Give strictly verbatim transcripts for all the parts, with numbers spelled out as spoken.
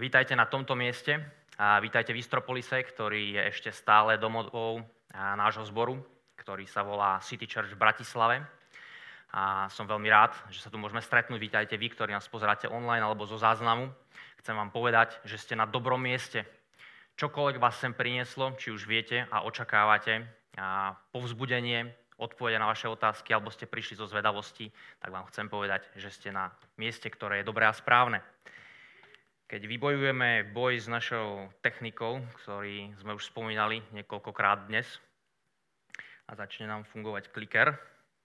Vítajte na tomto mieste a vítajte v Istropolise, ktorý je ešte stále domovou nášho zboru, ktorý sa volá City Church v Bratislave. A som veľmi rád, že sa tu môžeme stretnúť. Vítajte vy, ktorí nás pozeráte online alebo zo záznamu. Chcem vám povedať, že ste na dobrom mieste. Čokoľvek vás sem prinieslo, či už viete a očakávate a povzbudenie, odpovede na vaše otázky, alebo ste prišli zo zvedavosti, tak vám chcem povedať, že ste na mieste, ktoré je dobré a správne. Keď vybojujeme boj s našou technikou, ktorý sme už spomínali niekoľkokrát dnes, a začne nám fungovať kliker.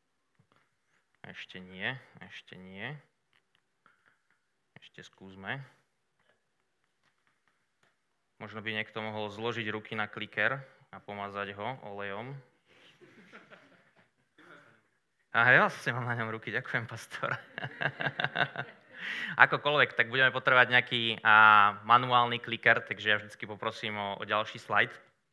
Ešte nie, ešte nie. Ešte skúsme. Možno by niekto mohol zložiť ruky na kliker a pomazať ho olejom. A ja vlastne mám na ňom ruky, ďakujem, pastor. Akokoľvek, tak budeme potrebovať nejaký a, manuálny kliker, takže ja vždycky poprosím o, o ďalší slajd,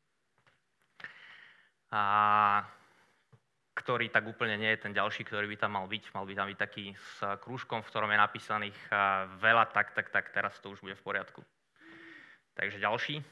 a, ktorý tak úplne nie je ten ďalší, ktorý by tam mal byť. Mal by tam byť taký s krúžkom, v ktorom je napísaných a, veľa, tak, tak, tak, teraz to už bude v poriadku. Takže ďalší.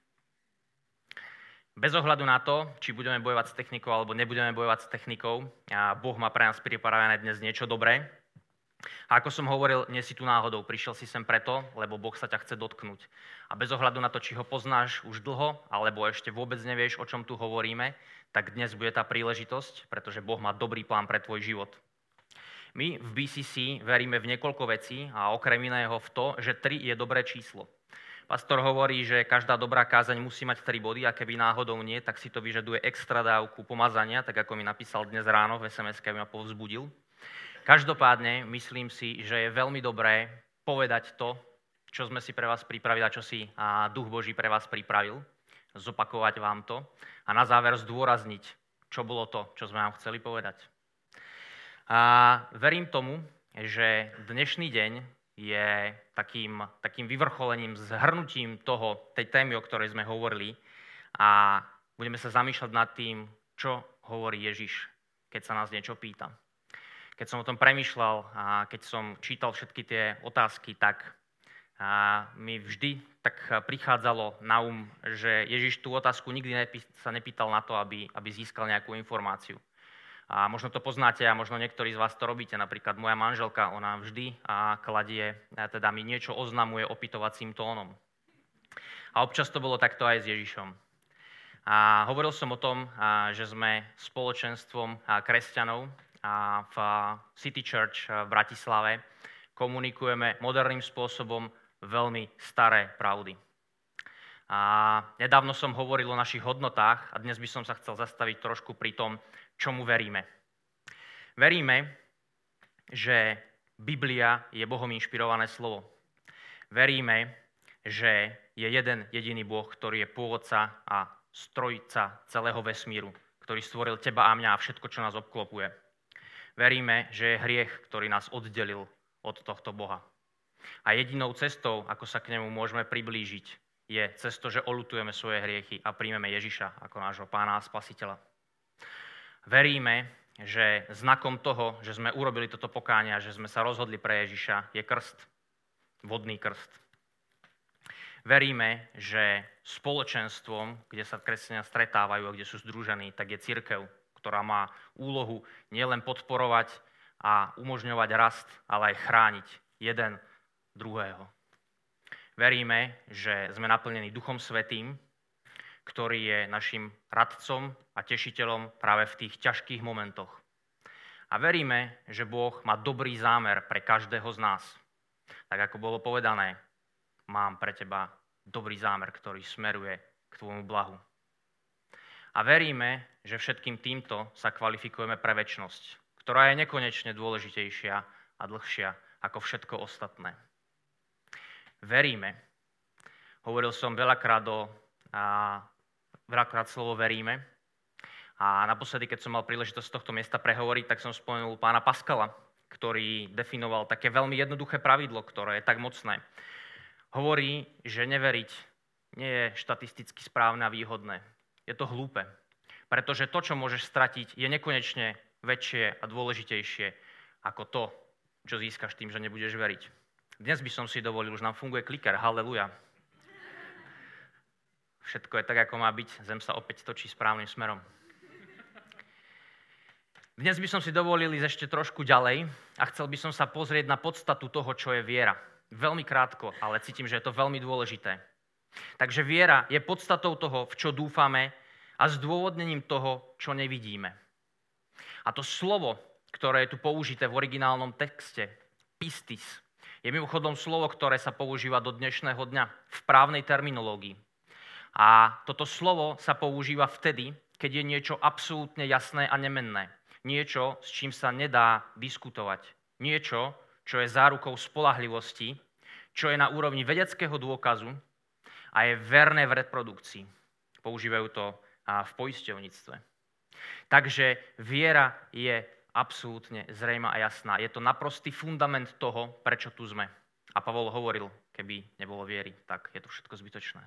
Bez ohľadu na to, či budeme bojovať s technikou alebo nebudeme bojovať s technikou, a Boh má pre nás pripravené dnes niečo dobré. A ako som hovoril, nie si tu náhodou, prišiel si sem preto, lebo Boh sa ťa chce dotknúť. A bez ohľadu na to, či ho poznáš už dlho, alebo ešte vôbec nevieš, o čom tu hovoríme, tak dnes bude tá príležitosť, pretože Boh má dobrý plán pre tvoj život. My v bé cé cé veríme v niekoľko vecí a okrem iného v to, že tri je dobré číslo. Pastor hovorí, že každá dobrá kázaň musí mať tri body a keby náhodou nie, tak si to vyžaduje extra dávku pomazania, tak ako mi napísal dnes ráno v es em eske, aby ma povzbudil. Každopádne myslím si, že je veľmi dobré povedať to, čo sme si pre vás pripravili a čo si a Duch Boží pre vás pripravil, zopakovať vám to a na záver zdôrazniť, čo bolo to, čo sme vám chceli povedať. A verím tomu, že dnešný deň je takým, takým vyvrcholením, zhrnutím toho, tej témy, o ktorej sme hovorili a budeme sa zamýšľať nad tým, čo hovorí Ježiš, keď sa nás niečo pýta. Keď som o tom premýšľal a keď som čítal všetky tie otázky, tak a mi vždy tak prichádzalo na um, že Ježiš tú otázku nikdy sa nepýtal na to, aby, aby získal nejakú informáciu. A možno to poznáte a možno niektorí z vás to robíte. Napríklad moja manželka, ona vždy a kladie, a teda mi niečo oznamuje opytovacím tónom. A občas to bolo takto aj s Ježišom. A hovoril som o tom, a, že sme spoločenstvom a, kresťanov a v City Church v Bratislave komunikujeme moderným spôsobom veľmi staré pravdy. A nedávno som hovoril o našich hodnotách a dnes by som sa chcel zastaviť trošku pri tom, čomu veríme. Veríme, že Biblia je Bohom inšpirované slovo. Veríme, že je jeden jediný Boh, ktorý je pôvodca a strojca celého vesmíru, ktorý stvoril teba a mňa a všetko, čo nás obklopuje. Veríme, že je hriech, ktorý nás oddelil od tohto Boha. A jedinou cestou, ako sa k nemu môžeme priblížiť, je cesto, že oľutujeme svoje hriechy a príjmeme Ježiša ako nášho pána a spasiteľa. Veríme, že znakom toho, že sme urobili toto pokánie a že sme sa rozhodli pre Ježiša, je krst, vodný krst. Veríme, že spoločenstvom, kde sa kresťania stretávajú a kde sú združení, tak je cirkev, ktorá má úlohu nielen podporovať a umožňovať rast, ale aj chrániť jeden druhého. Veríme, že sme naplnení Duchom Svätým, ktorý je našim radcom a tešiteľom práve v tých ťažkých momentoch. A veríme, že Boh má dobrý zámer pre každého z nás. Tak ako bolo povedané, mám pre teba dobrý zámer, ktorý smeruje k tvojmu blahu. A veríme, že všetkým týmto sa kvalifikujeme pre večnosť, ktorá je nekonečne dôležitejšia a dlhšia ako všetko ostatné. Veríme. Hovoril som veľakrát o a, veľakrát slovo veríme. A naposledy, keď som mal príležitosť z tohto miesta prehovoriť, tak som spomenul pána Pascala, ktorý definoval také veľmi jednoduché pravidlo, ktoré je tak mocné. Hovorí, že neveriť nie je štatisticky správne a výhodné. Je to hlúpe, pretože to, čo môžeš stratiť, je nekonečne väčšie a dôležitejšie ako to, čo získaš tým, že nebudeš veriť. Dnes by som si dovolil, už nám funguje kliker, haleluja. Všetko je tak, ako má byť, zem sa opäť točí správnym smerom. Dnes by som si dovolil ísť ešte trošku ďalej a chcel by som sa pozrieť na podstatu toho, čo je viera. Veľmi krátko, ale cítim, že je to veľmi dôležité. Takže viera je podstatou toho, v čo dúfame a zdôvodnením toho, čo nevidíme. A to slovo, ktoré je tu použité v originálnom texte, pistis, je mimochodom slovo, ktoré sa používa do dnešného dňa v právnej terminológii. A toto slovo sa používa vtedy, keď je niečo absolútne jasné a nemenné. Niečo, s čím sa nedá diskutovať. Niečo, čo je zárukou spoľahlivosti, čo je na úrovni vedeckého dôkazu a je verné v reprodukcii. Používajú to v poisťovníctve. Takže viera je absolútne zrejmá a jasná. Je to naprostý fundament toho, prečo tu sme. A Pavol hovoril, keby nebolo viery, tak je to všetko zbytočné.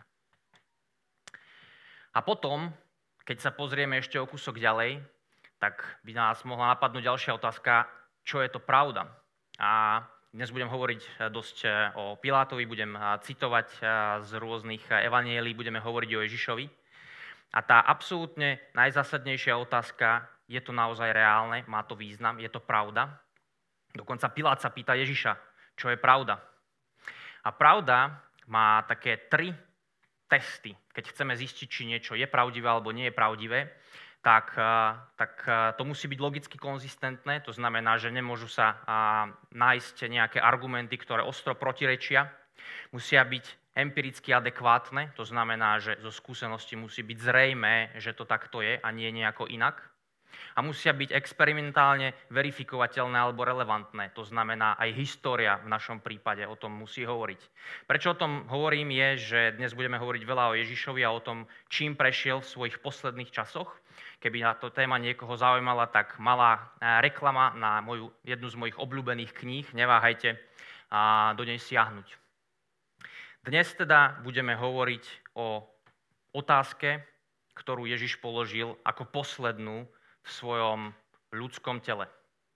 A potom, keď sa pozrieme ešte o kúsok ďalej, tak by nás mohla napadnúť ďalšia otázka, čo je to pravda. A dnes budem hovoriť dosť o Pilátovi, budem citovať z rôznych evanielií, budeme hovoriť o Ježišovi. A tá absolútne najzásadnejšia otázka, je to naozaj reálne, má to význam, je to pravda? Dokonca Pilát sa pýta Ježiša, čo je pravda. A pravda má také tri testy. Keď chceme zistiť, či niečo je pravdivé alebo nie je pravdivé, tak, tak to musí byť logicky konzistentné, to znamená, že nemôžu sa nájsť nejaké argumenty, ktoré ostro protirečia. Musia byť empiricky adekvátne, to znamená, že zo skúsenosti musí byť zrejmé, že to takto je a nie nejako inak. A musia byť experimentálne verifikovateľné alebo relevantné, to znamená aj história v našom prípade o tom musí hovoriť. Prečo o tom hovorím je, že dnes budeme hovoriť veľa o Ježišovi a o tom, čím prešiel v svojich posledných časoch. Keby na to téma niekoho zaujímala, tak malá reklama na moju, jednu z mojich obľúbených kníh, neváhajte do nej siahnuť. Dnes teda budeme hovoriť o otázke, ktorú Ježiš položil ako poslednú v svojom ľudskom tele.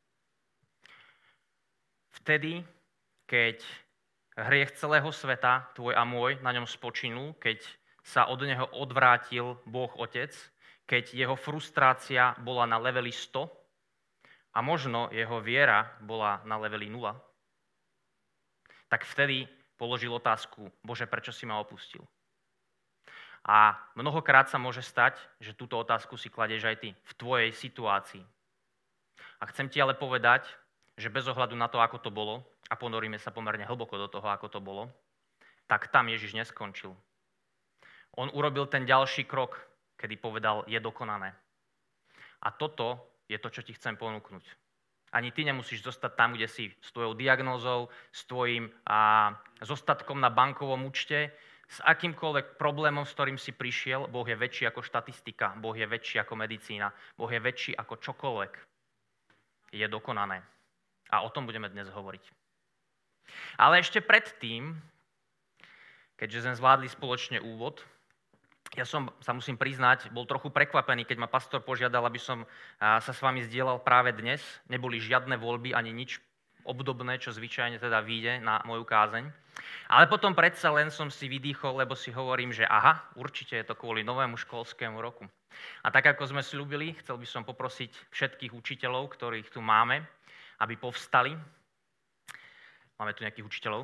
Vtedy, keď hriech celého sveta, tvoj a môj, na ňom spočinul, keď sa od neho odvrátil Boh Otec, keď jeho frustrácia bola na leveli sto a možno jeho viera bola na leveli nula, tak vtedy položil otázku, Bože, prečo si ma opustil? A mnohokrát sa môže stať, že túto otázku si kladieš aj ty v tvojej situácii. A chcem ti ale povedať, že bez ohľadu na to, ako to bolo, a ponoríme sa pomerne hlboko do toho, ako to bolo, tak tam Ježiš neskončil. On urobil ten ďalší krok, kedy povedal, je dokonané. A toto je to, čo ti chcem ponúknuť. Ani ty nemusíš zostať tam, kde si, s tvojou diagnózou, s tvojím a, zostatkom na bankovom účte, s akýmkoľvek problémom, s ktorým si prišiel. Boh je väčší ako štatistika, Boh je väčší ako medicína, Boh je väčší ako čokoľvek. Je dokonané. A o tom budeme dnes hovoriť. Ale ešte predtým, keďže sme zvládli spoločne úvod, ja som, sa musím priznať, bol trochu prekvapený, keď ma pastor požiadal, aby som sa s vami zdieľal práve dnes. Neboli žiadne voľby ani nič obdobné, čo zvyčajne teda vyjde na moju kázeň. Ale potom predsa len som si vydýchol, lebo si hovorím, že aha, určite je to kvôli novému školskému roku. A tak, ako sme slúbili, chcel by som poprosiť všetkých učiteľov, ktorých tu máme, aby povstali. Máme tu nejakých učiteľov?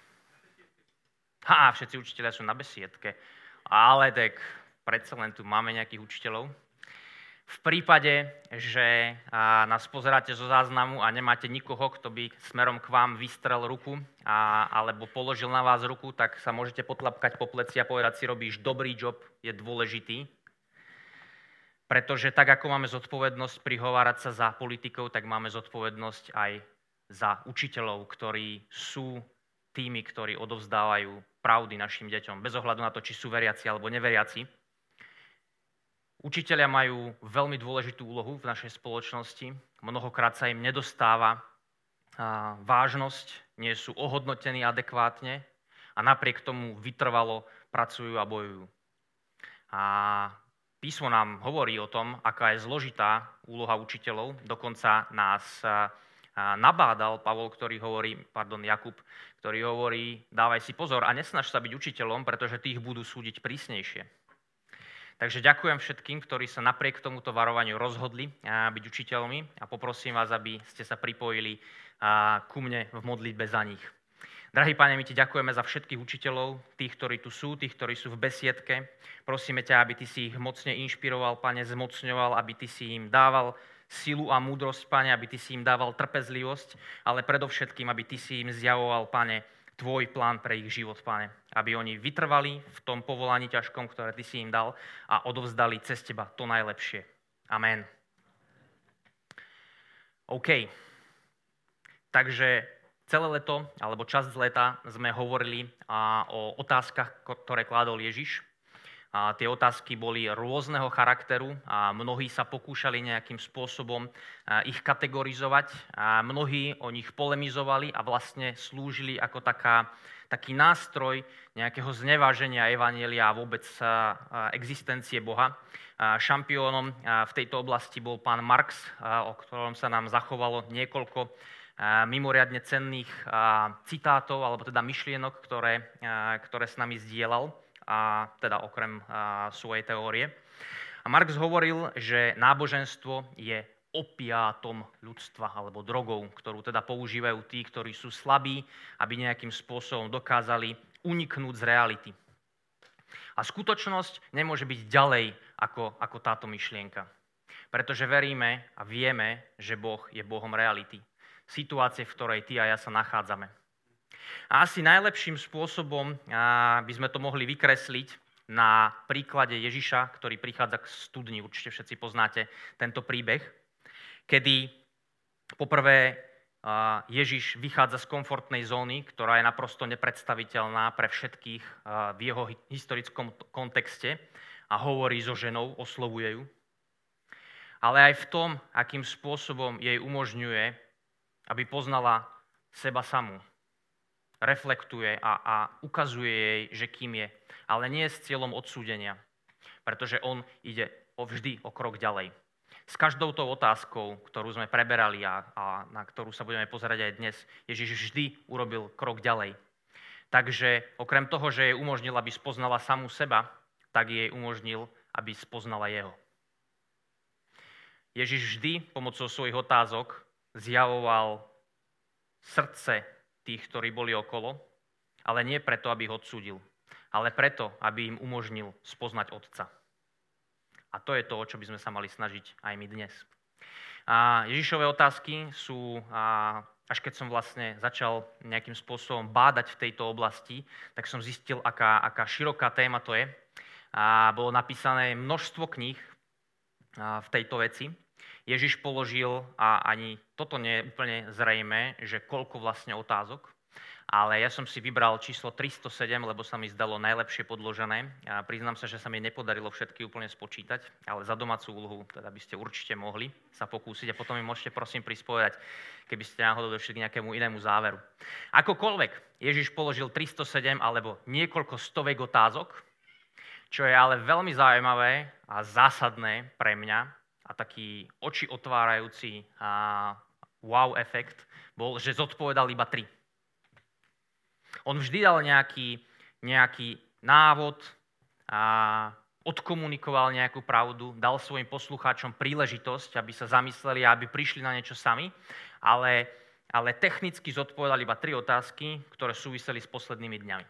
Ha, všetci učiteľia sú na besiedke. Ale tak predsa len tu máme nejakých učiteľov. V prípade, že nás pozeráte zo záznamu a nemáte nikoho, kto by smerom k vám vystrel ruku a, alebo položil na vás ruku, tak sa môžete potlapkať po pleci a povedať si, robíš dobrý job, je dôležitý. Pretože tak, ako máme zodpovednosť prihovárať sa za politikov, tak máme zodpovednosť aj za učiteľov, ktorí sú tými, ktorí odovzdávajú pravdy našim deťom, bez ohľadu na to, či sú veriaci alebo neveriaci. Učitelia majú veľmi dôležitú úlohu v našej spoločnosti. Mnohokrát sa im nedostáva vážnosť, nie sú ohodnotení adekvátne a napriek tomu vytrvalo pracujú a bojujú. A písmo nám hovorí o tom, aká je zložitá úloha učiteľov. Dokonca nás nabádal Pavol, ktorý hovorí, pardon, Jakub, ktorý hovorí, dávaj si pozor a nesnaž sa byť učiteľom, pretože tých budú súdiť prísnejšie. Takže ďakujem všetkým, ktorí sa napriek tomuto varovaniu rozhodli byť učiteľmi a poprosím vás, aby ste sa pripojili ku mne v modlitbe za nich. Drahý Pane, my ti ďakujeme za všetkých učiteľov, tých, ktorí tu sú, tých, ktorí sú v besiedke. Prosíme ťa, aby ty si ich mocne inšpiroval, Pane, zmocňoval, aby ty si im dával silu a múdrosť, Pane, aby ty si im dával trpezlivosť, ale predovšetkým, aby ty si im zjavoval, Pane, tvoj plán pre ich život, Pane. Aby oni vytrvali v tom povolaní ťažkom, ktoré ty si im dal a odovzdali cez teba to najlepšie. Amen. OK. Takže celé leto, alebo časť z leta sme hovorili a, o otázkach, ktoré kládol Ježiš. A tie otázky boli rôzneho charakteru a mnohí sa pokúšali nejakým spôsobom ich kategorizovať a mnohí o nich polemizovali a vlastne slúžili ako taká, taký nástroj nejakého zneváženia evanjelia a vôbec existencie Boha. Šampiónom v tejto oblasti bol pán Marx, o ktorom sa nám zachovalo niekoľko mimoriadne cenných citátov, alebo teda myšlienok, ktoré, ktoré s nami zdieľal, a teda okrem svojej teórie. A Marx hovoril, že náboženstvo je opiátom ľudstva, alebo drogou, ktorú teda používajú tí, ktorí sú slabí, aby nejakým spôsobom dokázali uniknúť z reality. A skutočnosť nemôže byť ďalej ako, ako táto myšlienka. Pretože veríme a vieme, že Boh je Bohom reality. Situácie, v ktorej ty a ja sa nachádzame. A asi najlepším spôsobom by sme to mohli vykresliť na príklade Ježiša, ktorý prichádza k studni. Určite všetci poznáte tento príbeh, kedy poprvé Ježiš vychádza z komfortnej zóny, ktorá je naprosto nepredstaviteľná pre všetkých v jeho historickom kontexte a hovorí so ženou, oslovuje ju. Ale aj v tom, akým spôsobom jej umožňuje, aby poznala seba samú. Reflektuje a, a ukazuje jej, že kým je. Ale nie s cieľom odsúdenia, pretože on ide o vždy o krok ďalej. S každou tou otázkou, ktorú sme preberali a, a na ktorú sa budeme pozerať aj dnes, Ježiš vždy urobil krok ďalej. Takže okrem toho, že jej umožnil, aby spoznala samú seba, tak jej umožnil, aby spoznala jeho. Ježiš vždy pomocou svojich otázok zjavoval srdce tých, ktorí boli okolo, ale nie preto, aby ho odsúdil, ale preto, aby im umožnil spoznať Otca. A to je to, o čo by sme sa mali snažiť aj my dnes. A Ježišove otázky sú, a až keď som vlastne začal nejakým spôsobom bádať v tejto oblasti, tak som zistil, aká, aká široká téma to je. A bolo napísané množstvo kníh v tejto veci. Ježiš položil, a ani toto nie je úplne zrejmé, že koľko vlastne otázok, ale ja som si vybral číslo tristosedem, lebo sa mi zdalo najlepšie podložené. A priznám sa, že sa mi nepodarilo všetky úplne spočítať, ale za domácu úlohu teda by ste určite mohli sa pokúsiť a potom mi môžete prosím prispovedať, keby ste náhodou došli k nejakému inému záveru. Akokoľvek, Ježiš položil tristosedem alebo niekoľko stovek otázok, čo je ale veľmi zaujímavé a zásadné pre mňa, a taký oči otvárajúci a wow efekt bol, že zodpovedal iba tri. On vždy dal nejaký, nejaký návod a odkomunikoval nejakú pravdu, dal svojim poslucháčom príležitosť, aby sa zamysleli a aby prišli na niečo sami, ale, ale technicky zodpovedal iba tri otázky, ktoré súviseli s poslednými dňami.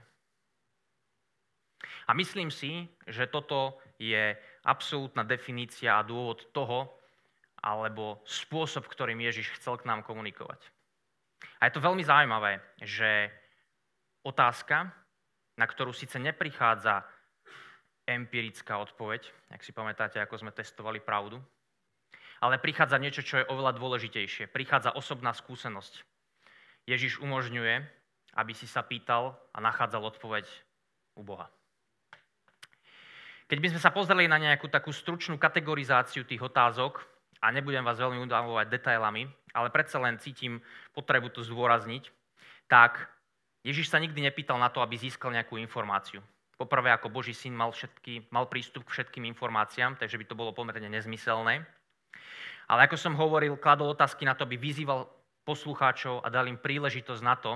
A myslím si, že toto je absolútna definícia a dôvod toho, alebo spôsob, ktorým Ježiš chcel k nám komunikovať. A je to veľmi zaujímavé, že otázka, na ktorú síce neprichádza empirická odpoveď, ak si pamätáte, ako sme testovali pravdu, ale prichádza niečo, čo je oveľa dôležitejšie. Prichádza osobná skúsenosť. Ježiš umožňuje, aby si sa pýtal a nachádzal odpoveď u Boha. Keď by sme sa pozreli na nejakú takú stručnú kategorizáciu tých otázok, a nebudem vás veľmi udávať detailami, ale predsa len cítim potrebu to zdôrazniť, tak Ježiš sa nikdy nepýtal na to, aby získal nejakú informáciu. Poprvé, ako Boží syn mal, všetky, mal prístup k všetkým informáciám, takže by to bolo pomerne nezmyselné. Ale ako som hovoril, kladol otázky na to, aby vyzýval poslucháčov a dal im príležitosť na to,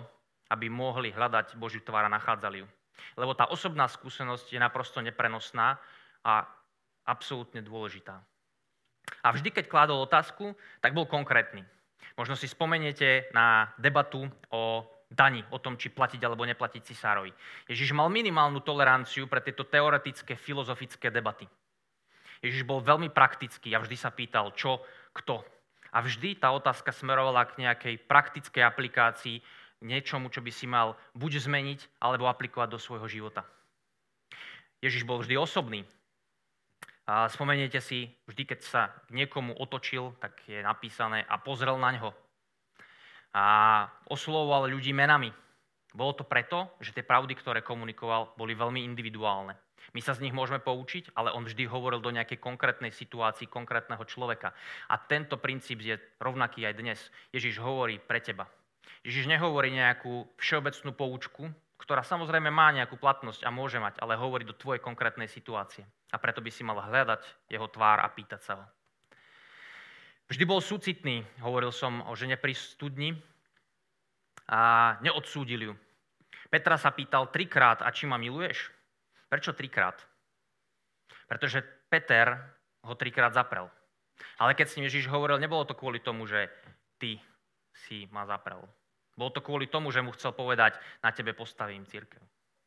aby mohli hľadať Božiu tvár a nachádzali ju. Lebo tá osobná skúsenosť je naprosto neprenosná a absolútne dôležitá. A vždy, keď kládol otázku, tak bol konkrétny. Možno si spomeniete na debatu o dani, o tom, či platiť alebo neplatiť cisárovi. Ježiš mal minimálnu toleranciu pre tieto teoretické, filozofické debaty. Ježiš bol veľmi praktický a vždy sa pýtal, čo, kto. A vždy tá otázka smerovala k nejakej praktickej aplikácii, niečomu, čo by si mal buď zmeniť, alebo aplikovať do svojho života. Ježiš bol vždy osobný. A spomeniete si, vždy, keď sa k niekomu otočil, tak je napísané a pozrel na ňo. A oslovoval ľudí menami. Bolo to preto, že tie pravdy, ktoré komunikoval, boli veľmi individuálne. My sa z nich môžeme poučiť, ale on vždy hovoril do nejakej konkrétnej situácii, konkrétneho človeka. A tento princíp je rovnaký aj dnes. Ježiš hovorí pre teba. Ježiš nehovorí nejakú všeobecnú poučku, ktorá samozrejme má nejakú platnosť a môže mať, ale hovorí do tvojej konkrétnej situácie. A preto by si mal hľadať jeho tvár a pýtať sa ho. Vždy bol súcitný, hovoril som o žene pri studni a neodsúdil ju. Petra sa pýtal trikrát, a či ma miluješ? Prečo trikrát? Pretože Peter ho trikrát zaprel. Ale keď s ním Ježiš hovoril, nebolo to kvôli tomu, že ty si ma zaprel. Bolo to kvôli tomu, že mu chcel povedať, na tebe postavím cirkev.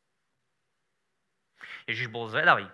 Ježiš bol zvedavý.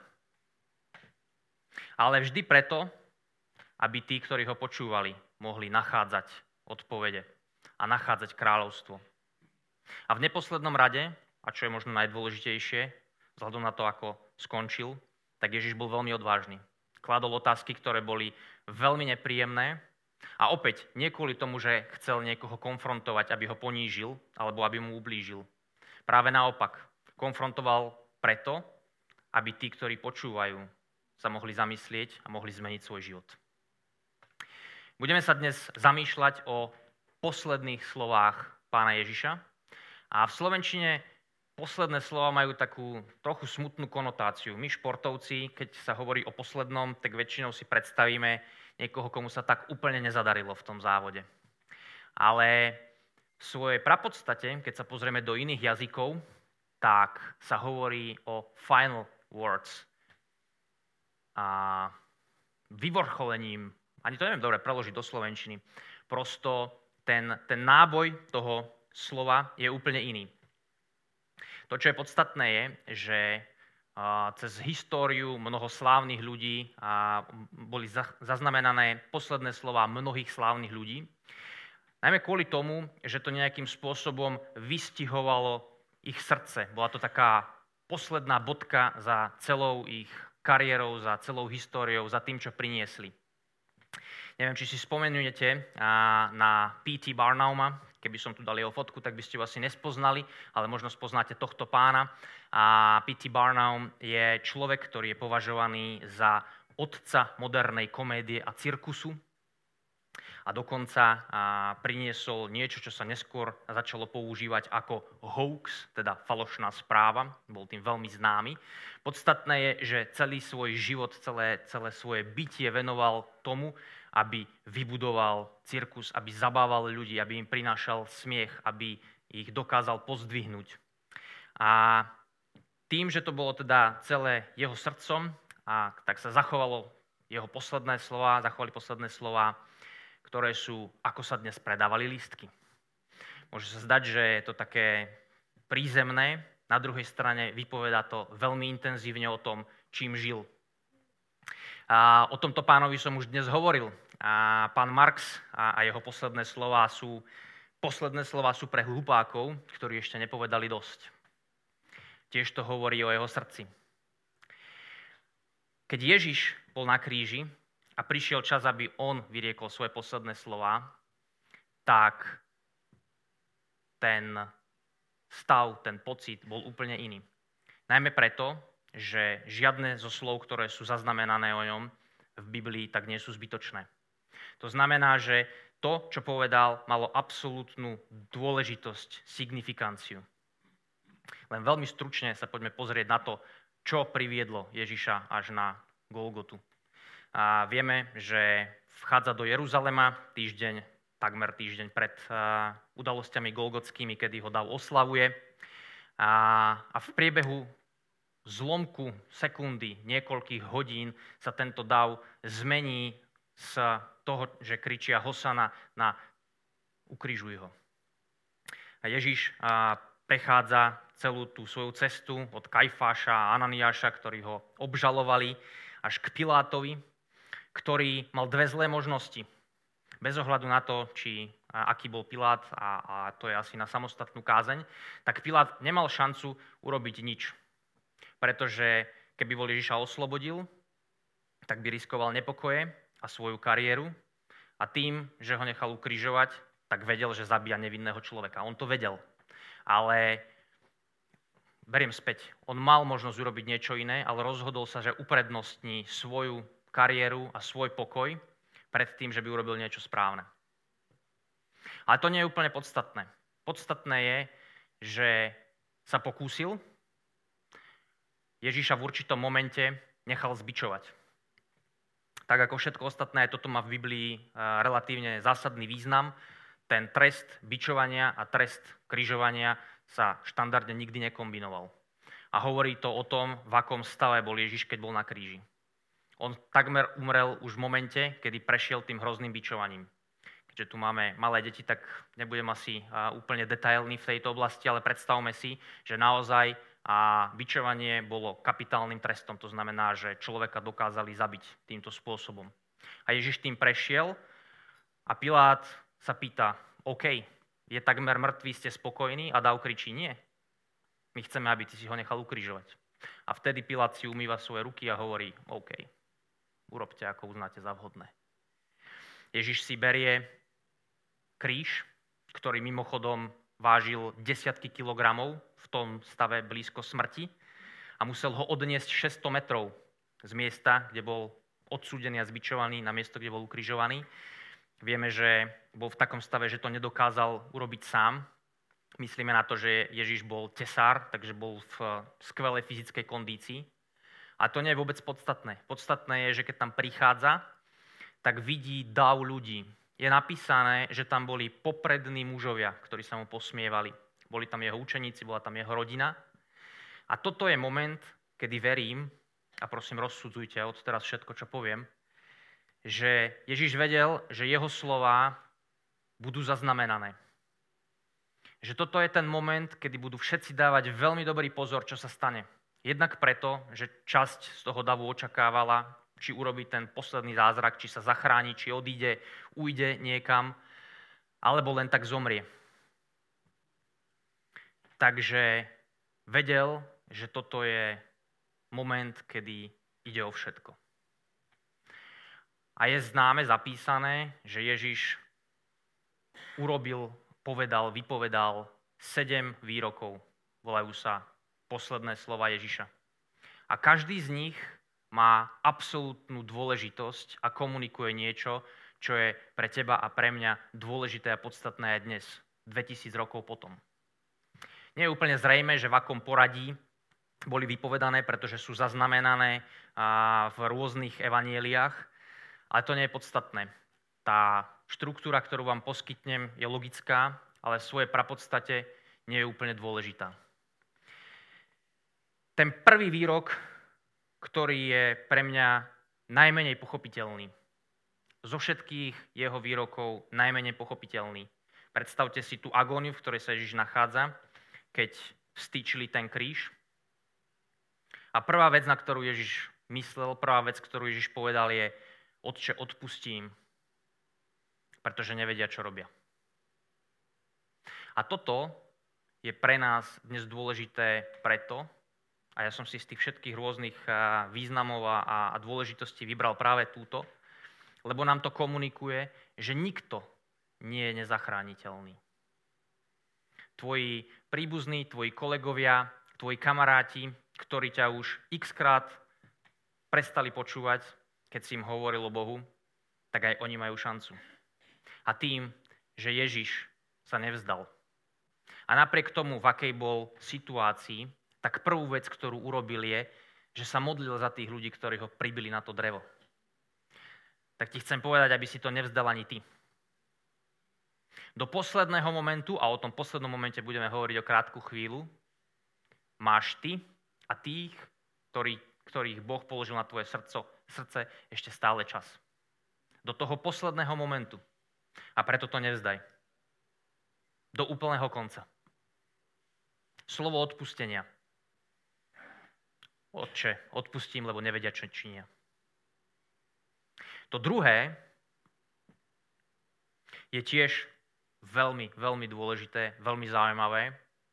Ale vždy preto, aby tí, ktorí ho počúvali, mohli nachádzať odpovede a nachádzať kráľovstvo. A v neposlednom rade, a čo je možno najdôležitejšie, vzhľadom na to, ako skončil, tak Ježiš bol veľmi odvážny. Kladol otázky, ktoré boli veľmi nepríjemné a opäť nie kvôli tomu, že chcel niekoho konfrontovať, aby ho ponížil alebo aby mu ublížil. Práve naopak, konfrontoval preto, aby tí, ktorí počúvajú, sa mohli zamyslieť a mohli zmeniť svoj život. Budeme sa dnes zamýšľať o posledných slovách pána Ježiša. A v slovenčine posledné slova majú takú trochu smutnú konotáciu. My športovci, keď sa hovorí o poslednom, tak väčšinou si predstavíme niekoho, komu sa tak úplne nezadarilo v tom závode. Ale v svojej prapodstate, keď sa pozrieme do iných jazykov, tak sa hovorí o final words. A vyvrcholením, ani to neviem dobre preložiť do slovenčiny, prosto ten, ten náboj toho slova je úplne iný. To, čo je podstatné, je, že cez históriu mnoho slávnych ľudí boli zaznamenané posledné slová mnohých slávnych ľudí. Najmä kvôli tomu, že to nejakým spôsobom vystihovalo ich srdce. Bola to taká posledná bodka za celou ich kariérou, za celou históriou, za tým, čo priniesli. Neviem, či si spomenujete na P T Barnuma. Keby som tu dal jeho fotku, tak by ste ho asi nespoznali, ale možno spoznáte tohto pána. A P T Barnum je človek, ktorý je považovaný za otca modernej komédie a cirkusu. A dokonca priniesol niečo, čo sa neskôr začalo používať ako hoax, teda falošná správa. Bol tým veľmi známy. Podstatné je, že celý svoj život, celé, celé svoje bytie venoval tomu, aby vybudoval cirkus, aby zabával ľudí, aby im prinášal smiech, aby ich dokázal pozdvihnúť. A tým, že to bolo teda celé jeho srdcom, a tak sa zachovalo jeho posledné slova, zachovali posledné slova, ktoré sú, ako sa dnes predávali lístky. Môže sa zdať, že je to také prízemné, na druhej strane vypovedá to veľmi intenzívne o tom, čím žil. A o tomto pánovi som už dnes hovoril. A pán Marx a, a jeho posledné slová sú, posledné slová sú pre hlupákov, ktorí ešte nepovedali dosť. Tiež to hovorí o jeho srdci. Keď Ježiš bol na kríži a prišiel čas, aby on vyriekol svoje posledné slová, tak ten stav, ten pocit bol úplne iný. Najmä preto, že žiadne zo slov, ktoré sú zaznamenané o ňom v Biblii, tak nie sú zbytočné. To znamená, že to, čo povedal, malo absolútnu dôležitosť, signifikanciu. Len veľmi stručne sa poďme pozrieť na to, čo priviedlo Ježiša až na Golgotu. A vieme, že vchádza do Jeruzalema týždeň takmer týždeň pred udalosťami golgotskými, kedy ho dav oslavuje. A, a v priebehu zlomku sekundy, niekoľkých hodín sa tento dav zmení z toho, že kričia Hosana, na ukrižuj ho. A Ježiš a, prechádza celú tú svoju cestu od Kajfáša a Ananiáša, ktorí ho obžalovali, až k Pilátovi, ktorý mal dve zlé možnosti. Bez ohľadu na to, či aký bol Pilát, a, a to je asi na samostatnú kázeň, tak Pilát nemal šancu urobiť nič. Pretože keby bol Ježiša oslobodil, tak by riskoval nepokoje a svoju kariéru. A tým, že ho nechal ukrižovať, tak vedel, že zabíja nevinného človeka. On to vedel. Ale beriem späť, on mal možnosť urobiť niečo iné, ale rozhodol sa, že uprednostní svoju kariéru a svoj pokoj pred tým, že by urobil niečo správne. Ale to nie je úplne podstatné. Podstatné je, že sa pokúsil, Ježiša v určitom momente nechal zbičovať. Tak ako všetko ostatné, toto má v Biblii relatívne zásadný význam. Ten trest bičovania a trest križovania sa štandardne nikdy nekombinoval. A hovorí to o tom, v akom stave bol Ježiš, keď bol na kríži. On takmer umrel už v momente, kedy prešiel tým hrozným bičovaním. Keďže tu máme malé deti, tak nebudem asi úplne detailný v tejto oblasti, ale predstavme si, že naozaj bičovanie bolo kapitálnym trestom. To znamená, že človeka dokázali zabiť týmto spôsobom. A Ježiš tým prešiel a Pilát sa pýta, OK, je takmer mŕtvý, ste spokojní? A Dáv kričí, nie. My chceme, aby ty si ho nechal ukrižovať. A vtedy Pilát si umýva svoje ruky a hovorí, OK, urobte, ako uznáte za vhodné. Ježiš si berie kríž, ktorý mimochodom vážil desiatky kilogramov v tom stave blízko smrti a musel ho odniesť šesťsto metrov z miesta, kde bol odsúdený a zbičovaný, na miesto, kde bol ukrižovaný. Vieme, že bol v takom stave, že to nedokázal urobiť sám. Myslíme na to, že Ježiš bol tesár, takže bol v skvelej fyzickej kondícii. A to nie je vôbec podstatné. Podstatné je, že keď tam prichádza, tak vidí dav ľudí. Je napísané, že tam boli poprední mužovia, ktorí sa mu posmievali. Boli tam jeho učeníci, bola tam jeho rodina. A toto je moment, kedy verím, a prosím, rozsudzujte od teraz všetko, čo poviem, že Ježiš vedel, že jeho slová budú zaznamenané. Že toto je ten moment, kedy budú všetci dávať veľmi dobrý pozor, čo sa stane. Jednak preto, že časť z toho davu očakávala, či urobí ten posledný zázrak, či sa zachráni, či odíde, ujde niekam, alebo len tak zomrie. Takže vedel, že toto je moment, kedy ide o všetko. A je známe zapísané, že Ježiš urobil, povedal, vypovedal sedem výrokov. Volajú sa posledné slova Ježiša. A každý z nich má absolútnu dôležitosť a komunikuje niečo, čo je pre teba a pre mňa dôležité a podstatné aj dnes, dvetisíc rokov potom. Nie je úplne zrejme, že v akom poradí boli vypovedané, pretože sú zaznamenané v rôznych evanieliách, ale to nie je podstatné. Tá štruktúra, ktorú vám poskytnem, je logická, ale v svojej prapodstate nie je úplne dôležitá. Ten prvý výrok, ktorý je pre mňa najmenej pochopiteľný, zo všetkých jeho výrokov najmenej pochopiteľný. Predstavte si tú agóniu, v ktorej sa Ježiš nachádza, keď vstýčili ten kríž. A prvá vec, na ktorú Ježiš myslel, prvá vec, ktorú Ježiš povedal je: Otče, odpustím, pretože nevedia, čo robia. A toto je pre nás dnes dôležité preto, a ja som si z tých všetkých rôznych významov a dôležitostí vybral práve túto, lebo nám to komunikuje, že nikto nie je nezachrániteľný. Tvoji príbuzní, tvoji kolegovia, tvoji kamaráti, ktorí ťa už x-krát prestali počúvať, keď si im hovoril o Bohu, tak aj oni majú šancu. A tým, že Ježiš sa nevzdal. A napriek tomu, v akej bol situácii, tak prvú vec, ktorú urobil je, že sa modlil za tých ľudí, ktorí ho pribili na to drevo. Tak ti chcem povedať, aby si to nevzdal ani ty. Do posledného momentu, a o tom poslednom momente budeme hovoriť o krátku chvíľu, máš ty a tých, ktorý, ktorých Boh položil na tvoje srdco, srdce, ešte stále čas. Do toho posledného momentu. A preto to nevzdaj. Do úplného konca. Slovo odpustenia. Otče, odpustím, lebo nevedia, čo činia. To druhé je tiež veľmi, veľmi dôležité, veľmi zaujímavé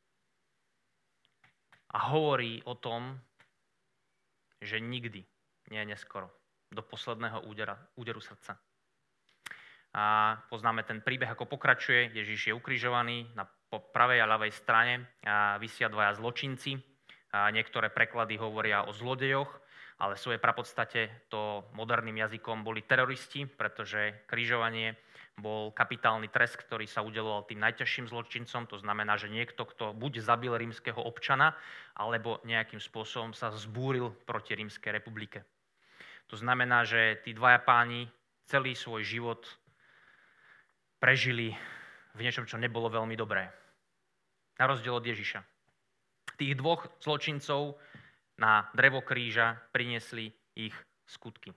a hovorí o tom, že nikdy nie je neskoro do posledného údera, úderu srdca. A poznáme ten príbeh, ako pokračuje. Ježiš je ukrižovaný, na pravej a ľavej strane a visia dvaja zločinci. A niektoré preklady hovoria o zlodejoch, ale v svojej prapodstate to moderným jazykom boli teroristi, pretože križovanie bol kapitálny trest, ktorý sa udeloval tým najťažším zločincom. To znamená, že niekto, kto buď zabil rímskeho občana, alebo nejakým spôsobom sa zbúril proti Rímskej republike. To znamená, že tí dvaja páni celý svoj život prežili v niečom, čo nebolo veľmi dobré. Na rozdiel od Ježiša. Tých dvoch zločincov na drevo kríža priniesli ich skutky.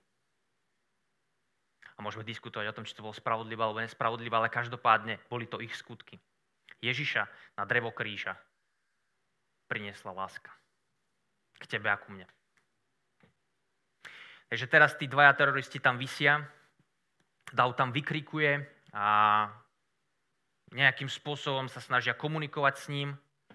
A môžeme diskutovať o tom, či to bolo spravodlivé alebo nespravodlivé, ale každopádne boli to ich skutky. Ježiša na drevo kríža priniesla láska. K tebe a ku mne. Takže teraz tí dvaja teroristi tam visia, Dav tam vykrikuje a nejakým spôsobom sa snažia komunikovať s ním.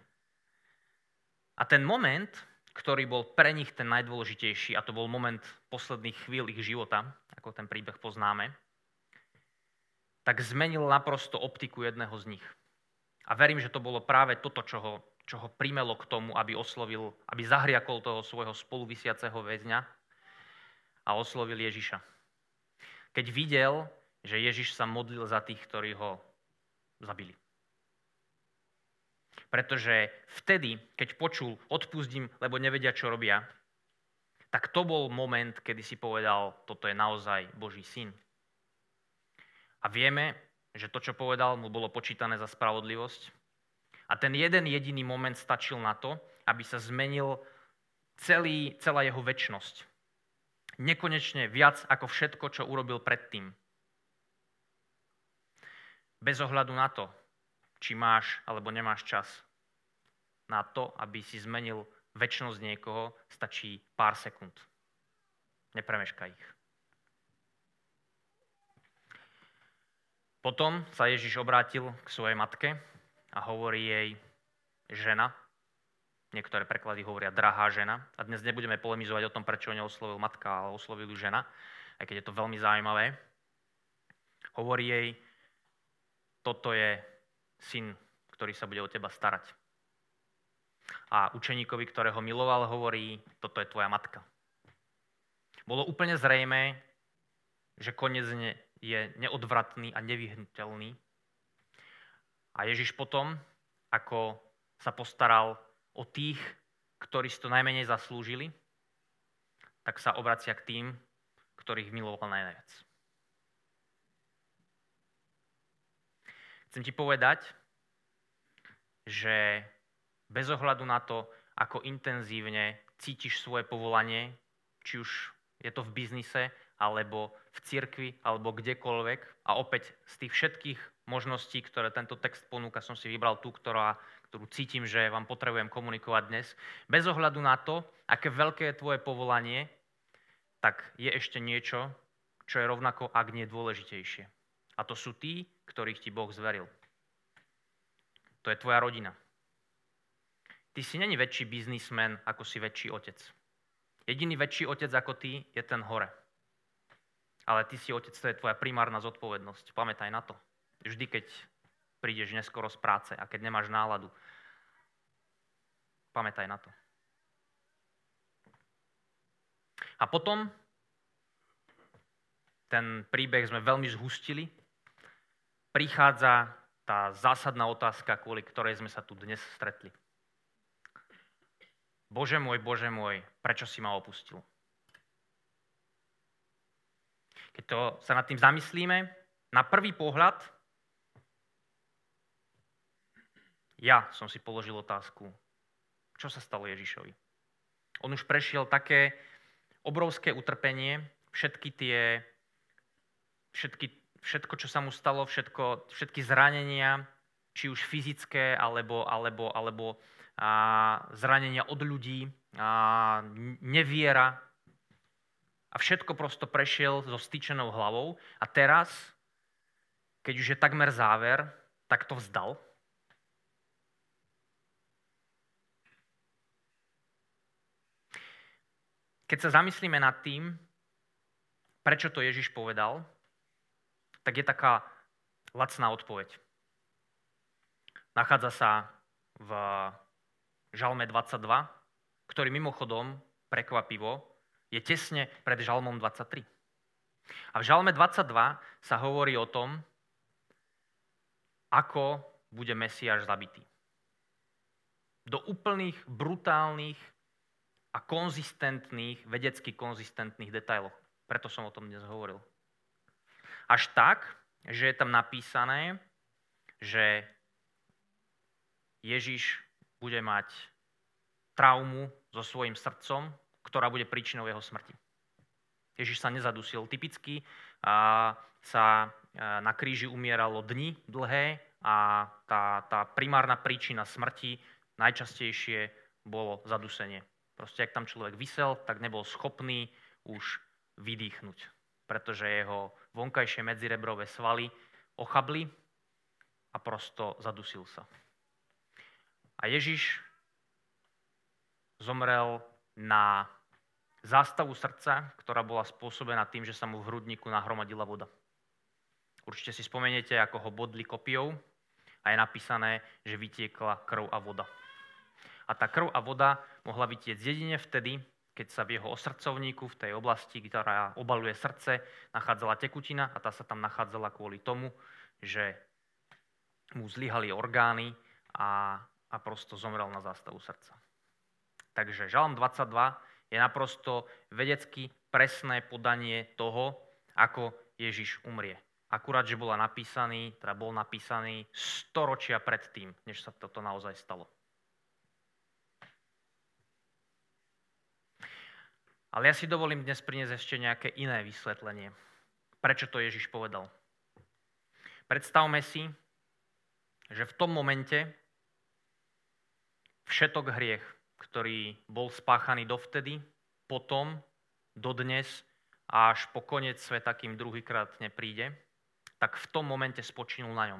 A ten moment, ktorý bol pre nich ten najdôležitejší, a to bol moment posledných chvíľ ich života, ako ten príbeh poznáme, tak zmenil naprosto optiku jedného z nich. A verím, že to bolo práve toto, čo ho, čo ho primelo k tomu, aby oslovil, aby zahriakol toho svojho spoluvisiaceho väzňa a oslovil Ježiša. Keď videl, že Ježiš sa modlil za tých, ktorí ho zabili. Pretože vtedy, keď počul, odpustím, lebo nevedia, čo robia, tak to bol moment, kedy si povedal, toto je naozaj Boží syn. A vieme, že to, čo povedal, mu bolo počítané za spravodlivosť. A ten jeden jediný moment stačil na to, aby sa zmenil celý, celá jeho večnosť. Nekonečne viac ako všetko, čo urobil predtým. Bez ohľadu na to, či máš alebo nemáš čas na to, aby si zmenil večnosť niekoho, stačí pár sekúnd. Nepremeškaj ich. Potom sa Ježiš obrátil k svojej matke a hovorí jej žena. Niektoré preklady hovoria drahá žena. A dnes nebudeme polemizovať o tom, prečo ho neoslovil matka, ale oslovil ju žena, aj keď je to veľmi zaujímavé. Hovorí jej, toto je syn, ktorý sa bude o teba starať. A učeníkovi, ktorého miloval, hovorí, toto je tvoja matka. Bolo úplne zrejmé, že koniec je neodvratný a nevyhnuteľný. A Ježiš potom, ako sa postaral o tých, ktorí si to najmenej zaslúžili, tak sa obracia k tým, ktorých miloval najviac. Chcem ti povedať, že bez ohľadu na to, ako intenzívne cítiš svoje povolanie, či už je to v biznise, alebo v cirkvi, alebo kdekoľvek, a opäť z tých všetkých možností, ktoré tento text ponúka, som si vybral tú, ktorá, ktorú cítim, že vám potrebujem komunikovať dnes. Bez ohľadu na to, aké veľké je tvoje povolanie, tak je ešte niečo, čo je rovnako, ak nie dôležitejšie. A to sú tí, ktorých ti Boh zveril. To je tvoja rodina. Ty si není väčší biznismen, ako si väčší otec. Jediný väčší otec ako ty je ten hore. Ale ty si otec, to je tvoja primárna zodpovednosť. Pamätaj na to. Vždy, keď prídeš neskoro z práce a keď nemáš náladu, pamätaj na to. A potom ten príbeh sme veľmi zhustili. Prichádza tá zásadná otázka, kvôli ktorej sme sa tu dnes stretli. Bože môj, Bože môj, prečo si ma opustil? Keď to sa nad tým zamyslíme, na prvý pohľad Ja som si položil otázku, čo sa stalo Ježišovi. On už prešiel také obrovské utrpenie, všetky tie, všetky, všetko, čo sa mu stalo, všetko, všetky zranenia, či už fyzické, alebo, alebo, alebo a, zranenia od ľudí, a, neviera. A všetko prosto prešiel so stýčenou hlavou. A teraz, keď už je takmer záver, tak to vzdal. Keď sa zamyslíme nad tým, prečo to Ježiš povedal, tak je taká lacná odpoveď. Nachádza sa v Žalme dvadsaťdva, ktorý mimochodom, prekvapivo, je tesne pred Žalmom dvadsaťtri. A v Žalme dvadsaťdva sa hovorí o tom, ako bude Mesiáš zabitý. Do úplných, brutálnych a konzistentných, vedecky konzistentných detailoch. Preto som o tom dnes hovoril. Až tak, že je tam napísané, že Ježiš bude mať traumu so svojím srdcom, ktorá bude príčinou jeho smrti. Ježiš sa nezadusil. Typicky a, sa a, na kríži umieralo dni dlhé a tá, tá primárna príčina smrti najčastejšie bolo zadusenie. Proste, ak tam človek visel, tak nebol schopný už vydýchnuť, pretože jeho vonkajšie medzirebrové svaly ochabli a prosto zadusil sa. A Ježiš zomrel na zástavu srdca, ktorá bola spôsobená tým, že sa mu v hrudníku nahromadila voda. Určite si spomeniete, ako ho bodli kopijou a je napísané, že vytiekla krv a voda. A tá krv a voda mohla vytiecť jedine vtedy, keď sa v jeho osrdcovníku, v tej oblasti, ktorá obaluje srdce, nachádzala tekutina a tá sa tam nachádzala kvôli tomu, že mu zlyhali orgány a, a prosto zomrel na zástavu srdca. Takže Žalm dvadsaťdva je naprosto vedecky presné podanie toho, ako Ježiš umrie. Akurát, že bola napísaný, teda bol napísaný storočia predtým, než sa toto naozaj stalo. Ale ja si dovolím dnes priniesť ešte nejaké iné vysvetlenie. Prečo to Ježiš povedal? Predstavme si, že v tom momente všetok hriech, ktorý bol spáchaný dovtedy, potom, dodnes a až po koniec sveta, kým druhýkrát nepríde, tak v tom momente spočinul na ňom.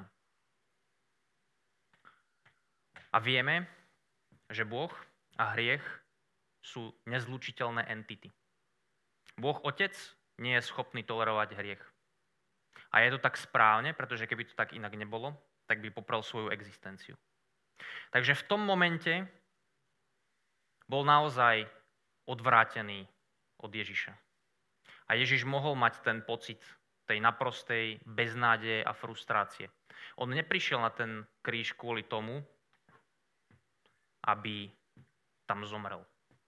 A vieme, že Boh a hriech sú nezlučiteľné entity. Boh Otec nie je schopný tolerovať hriech. A je to tak správne, pretože keby to tak inak nebolo, tak by poprel svoju existenciu. Takže v tom momente bol naozaj odvrátený od Ježiša. A Ježiš mohol mať ten pocit tej naprostej beznádeje a frustrácie. On neprišiel na ten kríž kvôli tomu, aby tam zomrel.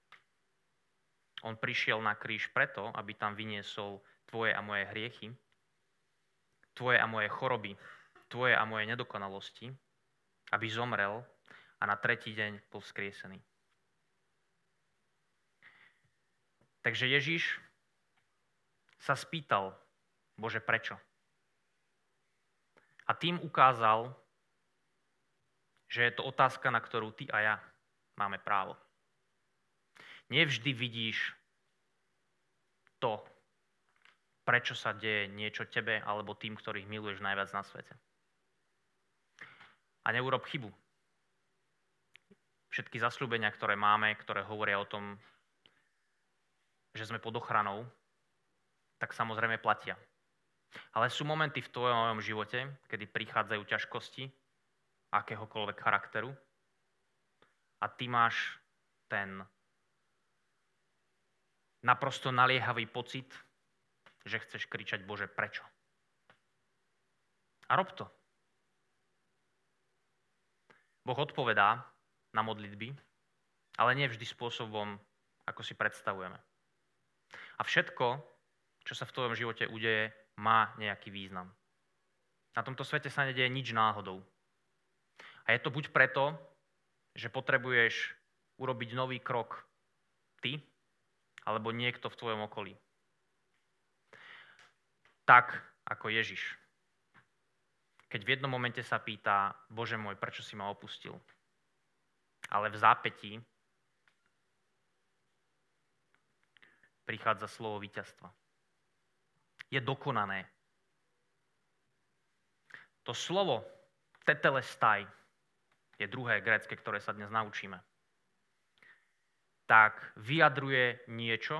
On prišiel na kríž preto, aby tam vyniesol tvoje a moje hriechy, tvoje a moje choroby, tvoje a moje nedokonalosti, aby zomrel a na tretí deň bol vzkriesený. Takže Ježiš sa spýtal, Bože, prečo? A tým ukázal, že je to otázka, na ktorú ty a ja máme právo. Nevždy vidíš to, prečo sa deje niečo tebe alebo tým, ktorých miluješ najviac na svete. A neurob chybu. Všetky zasľúbenia, ktoré máme, ktoré hovoria o tom, že sme pod ochranou, tak samozrejme platia. Ale sú momenty v tvojom živote, kedy prichádzajú ťažkosti akéhokoľvek charakteru a ty máš ten naprosto naliehavý pocit, že chceš kričať, Bože, prečo? A rob to. Boh odpovedá na modlitby, ale nie vždy spôsobom, ako si predstavujeme. A všetko, čo sa v tvojom živote udeje, má nejaký význam. Na tomto svete sa nedieje nič náhodou. A je to buď preto, že potrebuješ urobiť nový krok ty, alebo niekto v tvojom okolí. Tak, ako Ježiš. Keď v jednom momente sa pýta, Bože môj, prečo si ma opustil? Ale v zápätí prichádza slovo víťazstva. Je dokonané. To slovo tetelestai je druhé grécke, ktoré sa dnes naučíme. Tak vyjadruje niečo,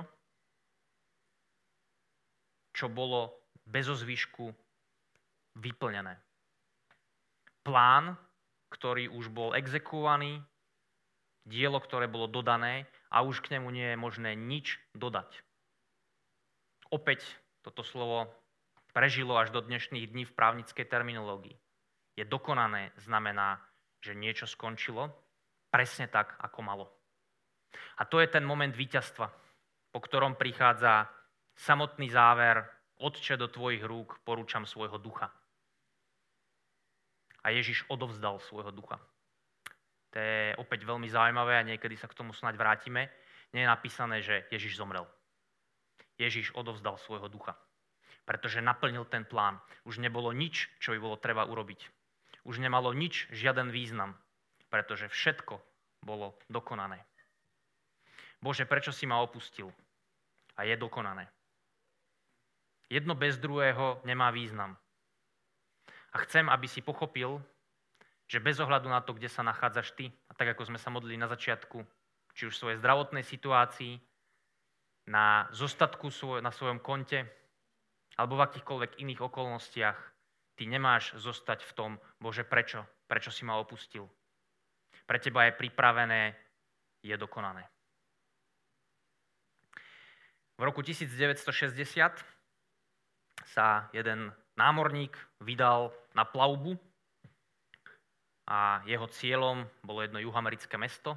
čo bolo bezozvyšku vyplnené. Plán, ktorý už bol exekuovaný, dielo, ktoré bolo dodané a už k nemu nie je možné nič dodať. Opäť toto slovo prežilo až do dnešných dní v právnickej terminológii. Je dokonané znamená, že niečo skončilo presne tak, ako malo. A to je ten moment víťazstva, po ktorom prichádza samotný záver: Otče, do tvojich rúk porúčam svojho ducha. A Ježiš odovzdal svojho ducha. To je opäť veľmi zaujímavé a niekedy sa k tomu snáď vrátime. Nie je napísané, že Ježiš zomrel. Ježiš odovzdal svojho ducha, pretože naplnil ten plán. Už nebolo nič, čo by bolo treba urobiť. Už nemalo nič, žiaden význam, pretože všetko bolo dokonané. Bože, prečo si ma opustil? A je dokonané. Jedno bez druhého nemá význam. A chcem, aby si pochopil, že bez ohľadu na to, kde sa nachádzaš ty, a tak ako sme sa modlili na začiatku, či už v svojej zdravotnej situácii, na zostatku svoj, na svojom konte, alebo v akýchkoľvek iných okolnostiach, ty nemáš zostať v tom, Bože, prečo? Prečo si ma opustil? Pre teba je pripravené, je dokonané. V roku devätnásťstošesťdesiat sa jeden námorník vydal na plavbu a jeho cieľom bolo jedno juhoamerické mesto.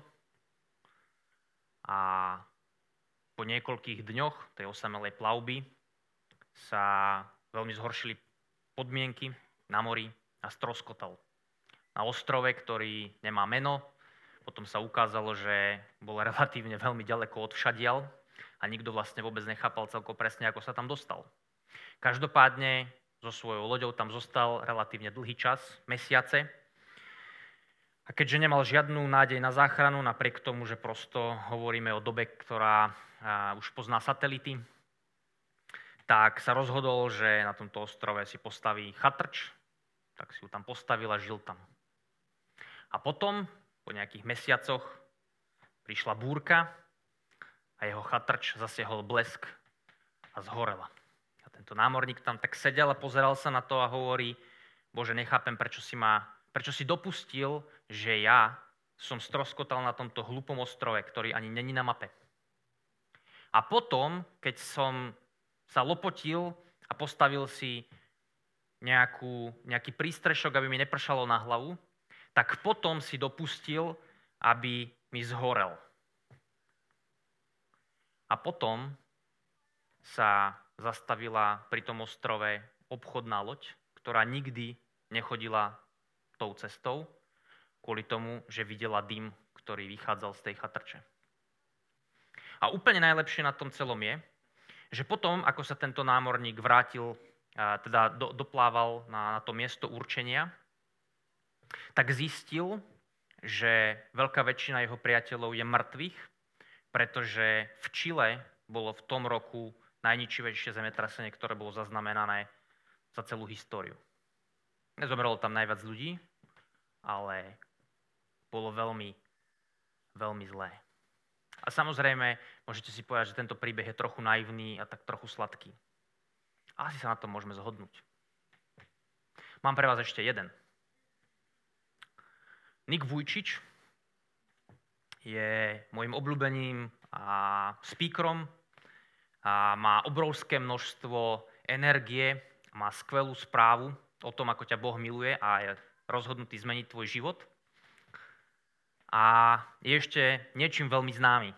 A po niekoľkých dňoch tej osamelej plavby sa veľmi zhoršili podmienky na mori a stroskotal. Na ostrove, ktorý nemá meno, potom sa ukázalo, že bol relatívne veľmi ďaleko od všadiaľ a nikto vlastne vôbec nechápal celkom presne, ako sa tam dostal. Každopádne so svojou loďou tam zostal relatívne dlhý čas, mesiace. A keďže nemal žiadnu nádej na záchranu, napriek tomu, že prosto hovoríme o dobe, ktorá už pozná satelity, tak sa rozhodol, že na tomto ostrove si postaví chatrč, tak si ju tam postavil a žil tam. A potom, po nejakých mesiacoch, prišla búrka a jeho chatrč zasiahol blesk a zhorela. A tento námorník tam tak sedel a pozeral sa na to a hovorí: Bože, nechápem, prečo si, ma, prečo si dopustil, že ja som stroskotal na tomto hlúpom ostrove, ktorý ani není na mape. A potom, keď som sa lopotil a postavil si nejakú, nejaký prístrešok, aby mi nepršalo na hlavu, tak potom si dopustil, aby mi zhorel. A potom sa zastavila pri tom ostrove obchodná loď, ktorá nikdy nechodila tou cestou, kvôli tomu, že videla dym, ktorý vychádzal z tej chatrče. A úplne najlepšie na tom celom je, že potom, ako sa tento námorník vrátil, teda do, doplával na, na to miesto určenia, tak zistil, že veľká väčšina jeho priateľov je mŕtvych, pretože v Čile bolo v tom roku najničivejšie zemetrasenie, ktoré bolo zaznamenané za celú históriu. Nezomrelo tam najviac ľudí, ale bolo veľmi, veľmi zlé. A samozrejme, môžete si povedať, že tento príbeh je trochu naivný a tak trochu sladký. Asi sa na tom môžeme zhodnúť. Mám pre vás ešte jeden. Nik Vujčič je môjim obľúbeným speakerom a má obrovské množstvo energie, má skvelú správu o tom, ako ťa Boh miluje a je rozhodnutý zmeniť tvoj život. A je ešte niečím veľmi známy.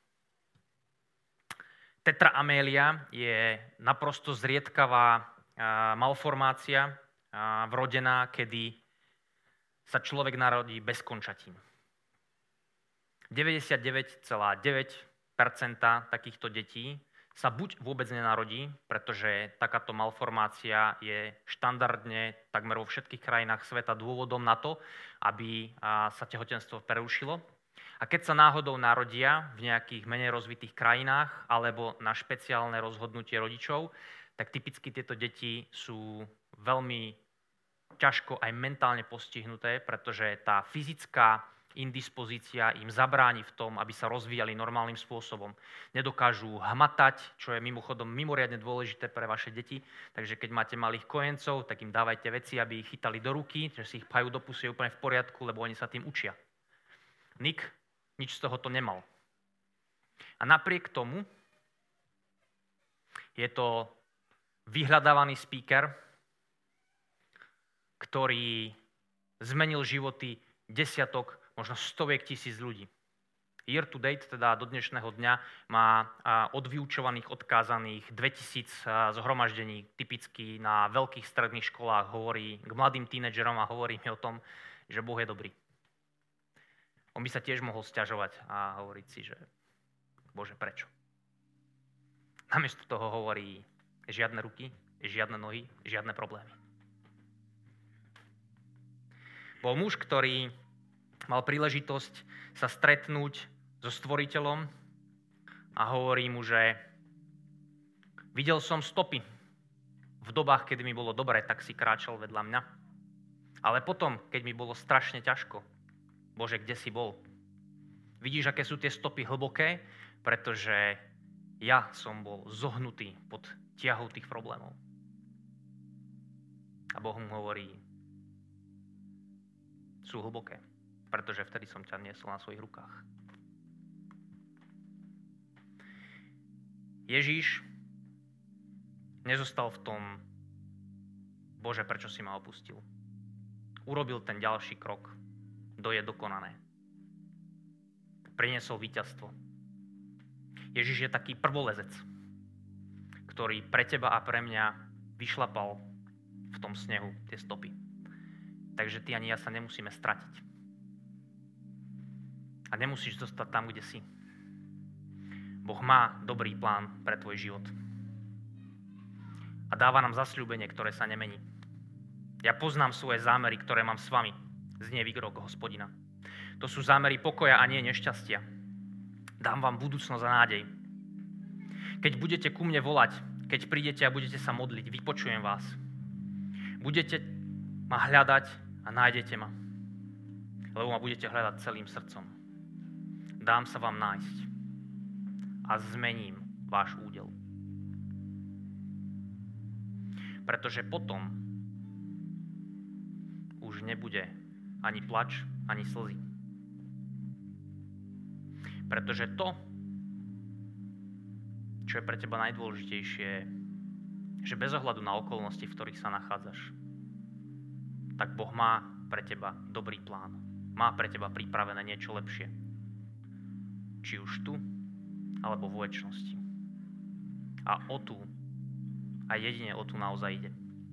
Tetra amelia je naprosto zriedkavá malformácia vrodená, kedy sa človek narodí bez končatín. deväťdesiatdeväť celá deväť percent takýchto detí sa buď vôbec nenarodí, pretože takáto malformácia je štandardne takmer vo všetkých krajinách sveta dôvodom na to, aby sa tehotenstvo prerušilo. A keď sa náhodou narodia v nejakých menej rozvitých krajinách alebo na špeciálne rozhodnutie rodičov, tak typicky tieto deti sú veľmi ťažko aj mentálne postihnuté, pretože tá fyzická indispozícia im zabráni v tom, aby sa rozvíjali normálnym spôsobom. Nedokážu hmatať, čo je mimochodom mimoriadne dôležité pre vaše deti, takže keď máte malých kojencov, tak im dávajte veci, aby ich chytali do ruky, že si ich pajú do pusy, je úplne v poriadku, lebo oni sa tým učia. Nick nič z tohoto nemal. A napriek tomu je to vyhľadávaný speaker, ktorý zmenil životy desiatok, možno stoviek tisíc ľudí. Year to date, teda do dnešného dňa, má odvyučovaných, odkázaných dvetisíc zhromaždení, typicky na veľkých stredných školách, hovorí k mladým tínedžerom a hovorí mi o tom, že Boh je dobrý. On by sa tiež mohol sťažovať a hovoriť si, že Bože, prečo? Namiesto toho hovorí žiadne ruky, žiadne nohy, žiadne problémy. Bol muž, ktorý mal príležitosť sa stretnúť so Stvoriteľom a hovorí mu, že videl som stopy. V dobách, kedy mi bolo dobre, tak si kráčal vedľa mňa. Ale potom, keď mi bolo strašne ťažko, Bože, kde si bol? Vidíš, aké sú tie stopy hlboké? Pretože ja som bol zohnutý pod tiahou tých problémov. A Boh mu hovorí, sú hlboké, pretože vtedy som ťa niesol na svojich rukách. Ježíš nezostal v tom, Bože, prečo si ma opustil? Urobil ten ďalší krok, to je dokonané. Priniesol víťazstvo. Ježíš je taký prvolezec, ktorý pre teba a pre mňa vyšlapal v tom snehu tie stopy. Takže ty ani ja sa nemusíme stratiť. A nemusíš zostať tam, kde si. Boh má dobrý plán pre tvoj život. A dáva nám zasľúbenie, ktoré sa nemení. Ja poznám svoje zámery, ktoré mám s vami, znie výrok Hospodina. To sú zámery pokoja a nie nešťastia. Dám vám budúcnosť a nádej. Keď budete ku mne volať, keď prídete a budete sa modliť, vypočujem vás. Budete ma hľadať a nájdete ma. Lebo ma budete hľadať celým srdcom. Dám sa vám nájsť a zmením váš údel. Pretože potom už nebude ani plač, ani slzy. Pretože to, čo je pre teba najdôležitejšie, že bez ohľadu na okolnosti, v ktorých sa nachádzaš, tak Boh má pre teba dobrý plán. Má pre teba pripravené niečo lepšie. Či už tu, alebo vo večnosti. A o tu, a jedine o tu naozaj ide.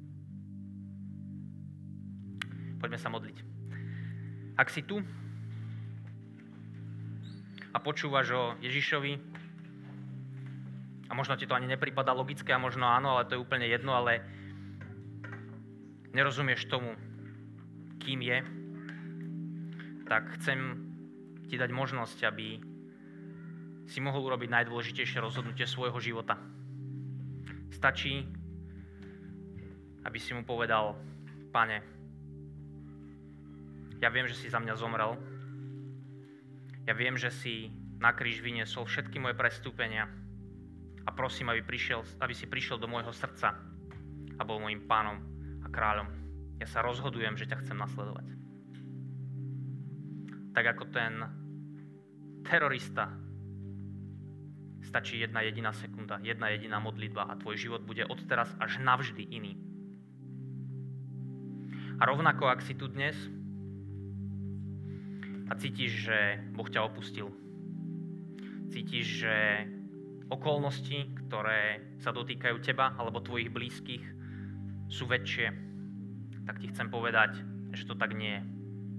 Poďme sa modliť. Ak si tu a počúvaš o Ježišovi, a možno ti to ani nepripadá logické, a možno áno, ale to je úplne jedno, ale nerozumieš tomu, kým je, tak chcem ti dať možnosť, aby si mohol urobiť najdôležitejšie rozhodnutie svojho života. Stačí, aby si mu povedal, Pane, ja viem, že si za mňa zomrel. Ja viem, že si na kríž vyniesol všetky moje prestúpenia a prosím, aby, prišiel, aby si prišiel do môjho srdca a bol môjim pánom a kráľom. Ja sa rozhodujem, že ťa chcem nasledovať. Tak ako ten terorista, stačí jedna jediná sekunda, jedna jediná modlitba a tvoj život bude odteraz až navždy iný. A rovnako, ak si tu dnes a cítiš, že Boh ťa opustil, cítiš, že okolnosti, ktoré sa dotýkajú teba alebo tvojich blízkych, sú väčšie, tak ti chcem povedať, že to tak nie je.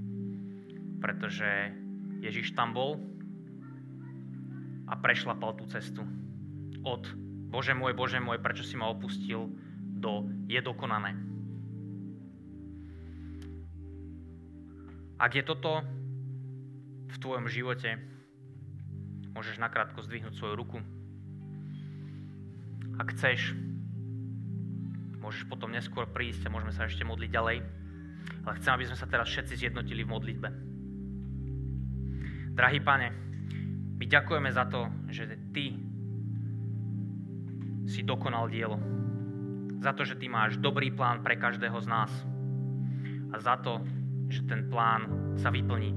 pretože Ježiš tam bol a prešlapal tú cestu. Od Bože môj, Bože môj, prečo si ma opustil, do je dokonané. Ak je toto v tvojom živote, môžeš nakrátko zdvihnúť svoju ruku. Ak chceš, môžeš potom neskôr prísť a môžeme sa ešte modliť ďalej. Ale chcem, aby sme sa teraz všetci zjednotili v modlitbe. Drahý Pane, my ďakujeme za to, že Ty si dokonal dielo. Za to, že Ty máš dobrý plán pre každého z nás. A za to, že ten plán sa vyplní.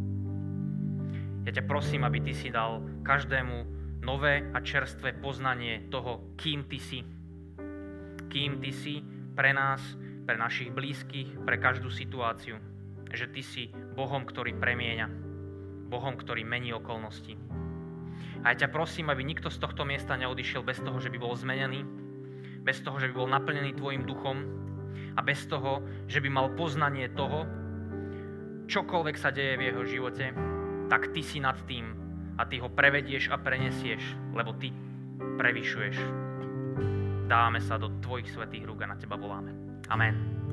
Ja ťa prosím, aby Ty si dal každému nové a čerstvé poznanie toho, kým Ty si. Kým Ty si pre nás, pre našich blízkych, pre každú situáciu. Že Ty si Bohom, ktorý premieňa. Bohom, ktorý mení okolnosti. A ja ťa prosím, aby nikto z tohto miesta neodišiel bez toho, že by bol zmenený, bez toho, že by bol naplnený Tvojim duchom a bez toho, že by mal poznanie toho, čokoľvek sa deje v jeho živote, tak Ty si nad tým a Ty ho prevedieš a prenesieš, lebo Ty prevyšuješ. Dávame sa do Tvojich svätých rúk a na Teba voláme. Amen.